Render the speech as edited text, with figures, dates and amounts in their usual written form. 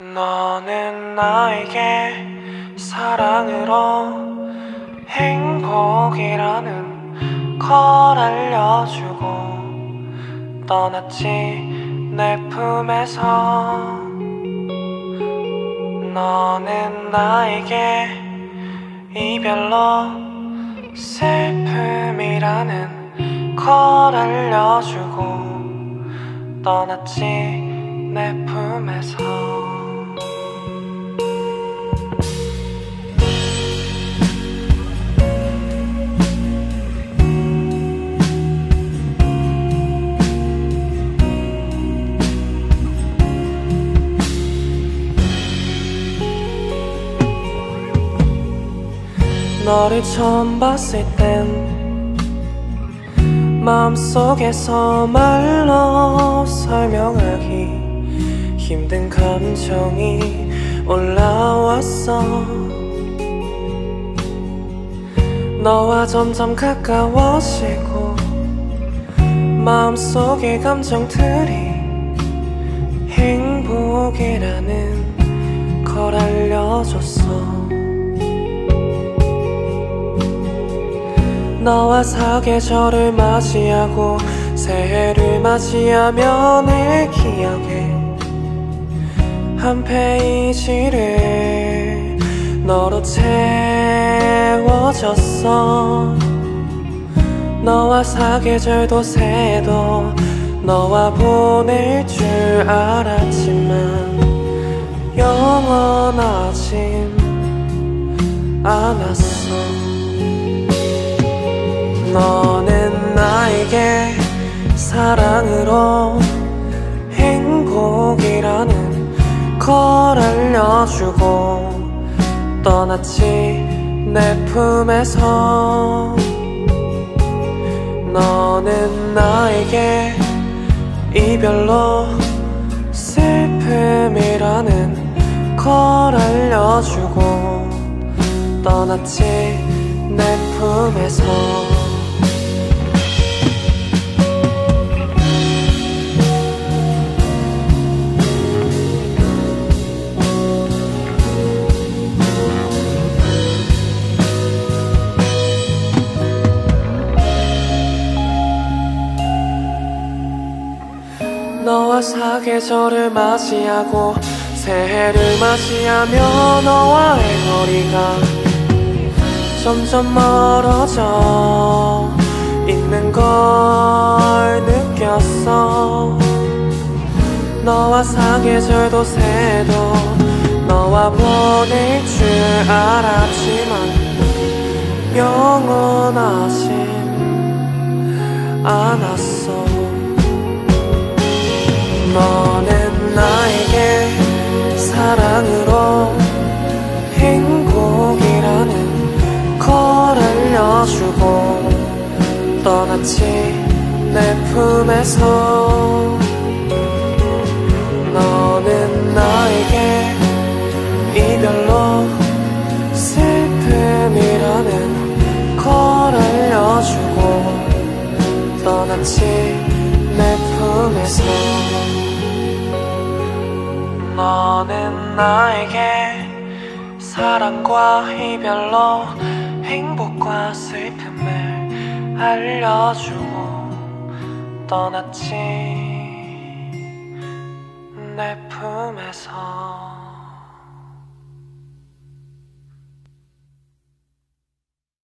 너는 나에게 사랑으로 행복이라는 걸 알려주고 떠났지 내 품에서. 너는 나에게 이별로 슬픔이라는 걸 알려주고 떠났지 내 품에서. 너를 처음 봤을 땐 마음속에서 말로 설명하기 힘든 감정이 올라왔어. 너와 점점 가까워지고 마음속의 감정들이 행복이라는 걸 알려줬어. 너와 사계절을 맞이하고 새해를 맞이하며 내 기억에 한 페이지를 너로 채워졌어. 너와 사계절도 새도 너와 보낼 줄 알았지만 영원하진 않았어. 너는 나에게 사랑으로 행복이라는 걸 알려주고 떠났지 내 품에서. 너는 나에게 이별로 슬픔이라는 걸 알려주고 떠났지 내 품에서. 너와 사계절을 맞이하고 새해를 맞이하며 너와의 거리가 점점 멀어져 있는 걸 느꼈어. 너와 사계절도 새도 너와 보낼 줄 알았지만 영원하진 않았어. 너는 나에게 사랑으로 행복이라는 걸 알려주고 떠났지 내 품에서. 너는 나에게 이별로 슬픔이라는 걸 알려주고 떠났지 내 품에서. 너는 나에게 사랑과 이별로 행복과 슬픔을 알려주고 떠났지 내 품에서.